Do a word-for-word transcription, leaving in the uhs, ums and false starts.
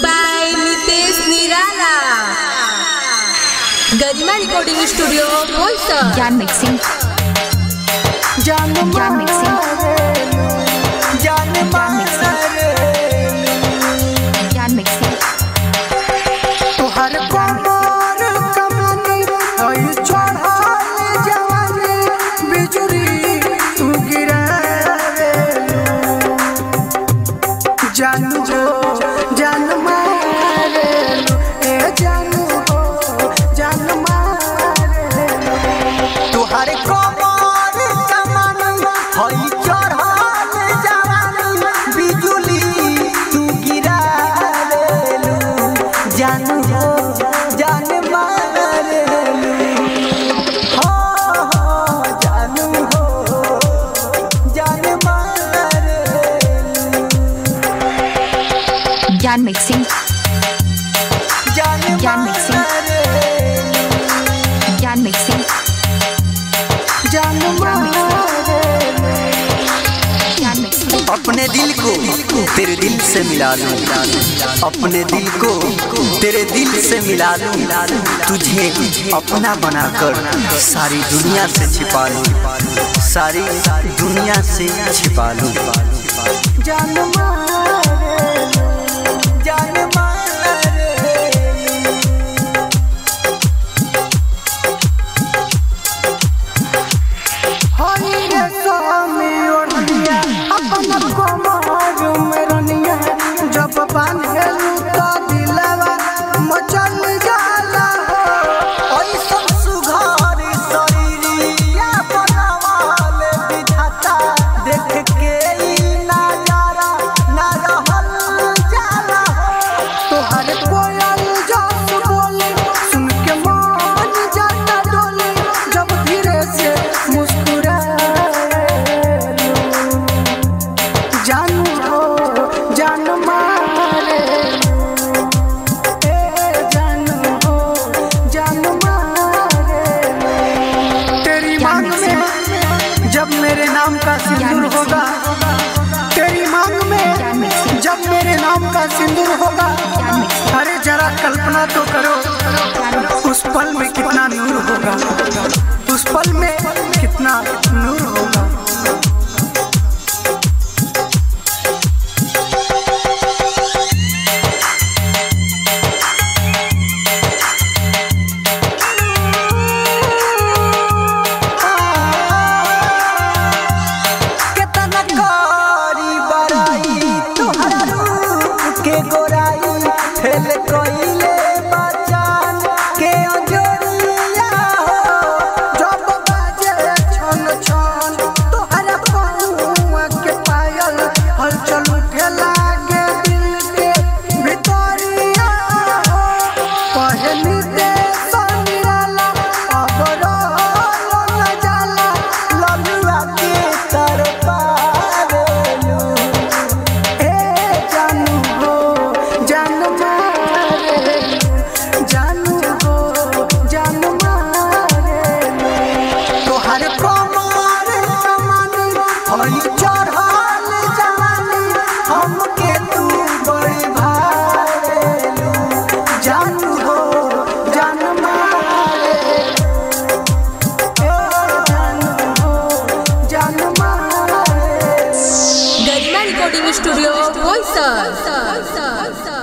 by Nitesh Nirala. Garima recording studio Boisar. Gyan mixing ज्ञान mixing ज्ञान mixing ज्ञान मिक्सिंग तुहर कमर कमनी होई चढ़ल जवानी बिजुरी तू गिरावे जानू हो जान मारे ए जानू हो जान मारे तुहर कमर कमनी होई चढ़ल जवानी बिजुली तू गिरावे जानू हो जान मारे हो हो जानू हो जान मारे ज्ञान मिक्सिंग जान ज्ञान मिक्सिंग ज्ञान मिक्सिंग जान मारे ज्ञान मिक्सिंग अपने दिल को तेरे दिल से मिला लूं, अपने दिल को तेरे दिल से मिला लूं, तुझे अपना बनाकर सारी दुनिया से छिपा लूं, सारी दुनिया से छिपा लूं। जान मारे जान मारे होई रे स्वामी ओढ़निया अपना कमर में रनिया जब बांधे तो दिलवा मचल जाला हो ऐसा सुघर शरीरिया बनवाले विधाता देख के ई नजारा ना रहल जाला हो तोहर कोयल जस बोली सुन के मन जाता डोली जब धीरे से मुस्कुराए जानू हो जान मारे ए जानू हो जान मारे तेरी मांग में जब मेरे नाम का सिंदूर होगा तेरी मांग में जब मेरे नाम का सिंदूर होगा अरे जरा कल्पना तो करो उस पल में कितना नूर होगा उस पल में कितना नूर होगा कितना कारी बड़ाई तोहरा रूप के गोराई फेल कोइले बचान के अंजोरिया हो जब बाजे छन छन तोहरा पाँव के पायल हलचल उठे लागे दिल के भितरिया हो पहली दे सनिराला अब रोलो न जाला ललुआ के तर पावेलू ए जानू हो जान मारे जानू हो जान मारे तोहर कमर कमानी होई चढ़ल जवानी हमके तू बड़ी भावेलू जानू हो जान मारे ए जानू हो जान मारे गरिमा रिकॉर्डिंग स्टूडियो बोईसर.